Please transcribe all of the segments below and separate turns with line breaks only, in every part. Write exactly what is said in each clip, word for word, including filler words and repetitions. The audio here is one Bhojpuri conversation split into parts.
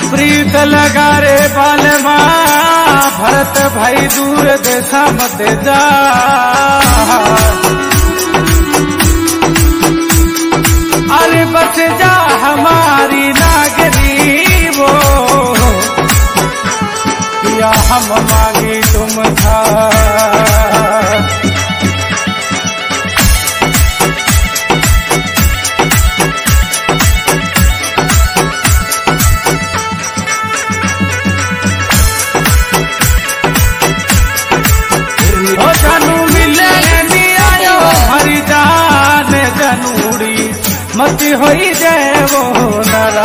प्रीत लगा रे बालमा भरत भाई दूर देशा मत जा। अरे बच जा हमारी नागरी वो या हम मांगी तुम था। मती होई जय वो नरा।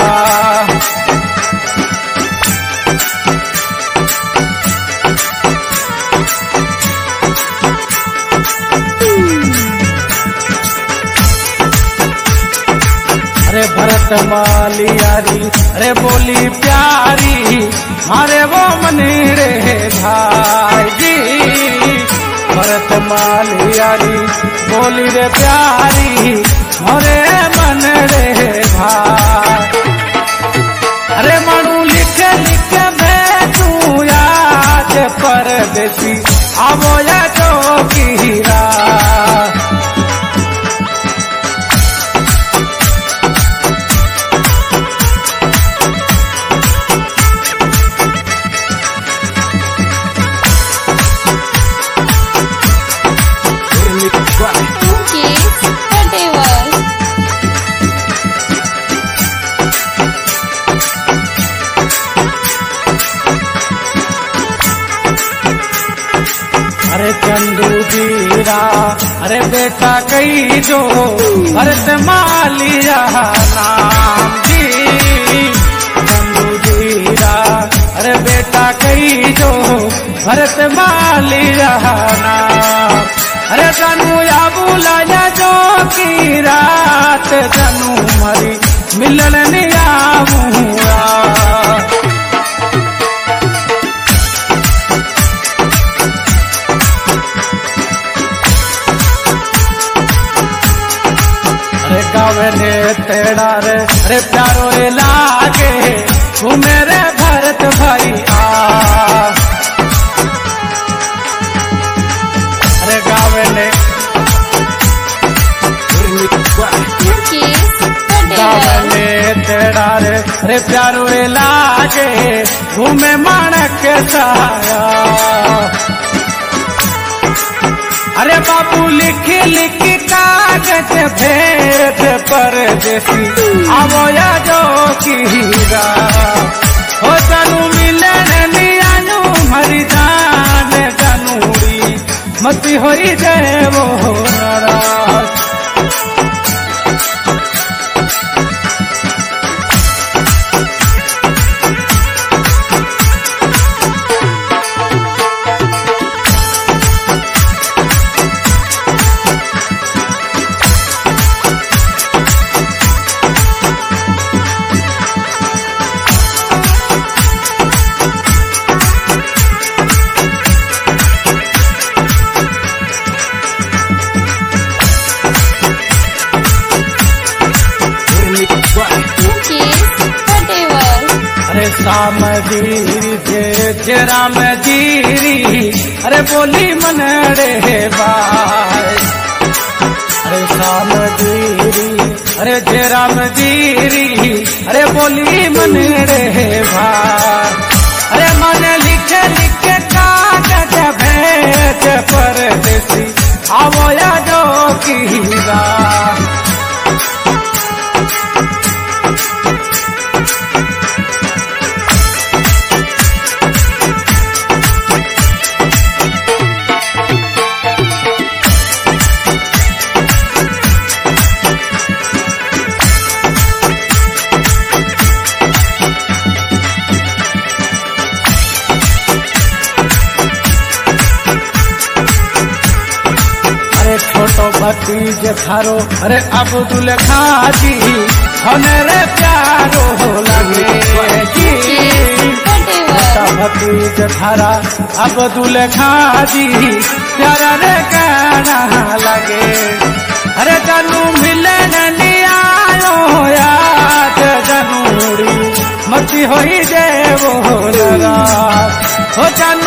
अरे भरत माली यारी अरे बोली प्यारी मारे वो मनी रे भाई जी। भरत माली यारी बोली रे प्यारी मोरे मन रे भाई। अरे मनु लिख लिख मैं तू याद परदेसी आवो या जो कीरा। अरे चंदू जीरा अरे बेटा कई जो भरत मालिया नाम जी। चंदू जीरा अरे बेटा कई जो भरत मालिया नाम। अरे तनु या बुलाया जो की रात तनु मरी मिलन निया मुआ। गावने तेरा रे अरे प्यारो रे लागे तू मेरे भरत भाई आ। अरे गावने गावने तेरा रे अरे प्यारो रे लागे घूमे माणक साया। अरे बाबू लिख लिख कागज भेद परदेसी आवो या जो कीरा। हो तनु मिलन नियानु मरी जान जनूरी मती होई जय वो नाराज। अरे शाम जीरी जे राम जीरी अरे बोली मन रे बाय। अरे शाम जीरी अरे जे राम जीरी अरे बोली मन रे भाई। अरे मन लिख लिख कागज भेज परदेसी आवो या जो कीरा। छोटो भतीज थारो अरे अब्दुल खाजी होने रे प्यारो लगे जी। छोटा भतीज थारा अब्दुल खाजी प्यारा रे कहना लगे। अरे जानू मिलन नहीं आयो याद जनूरी मची होई जे वो लगा हो जान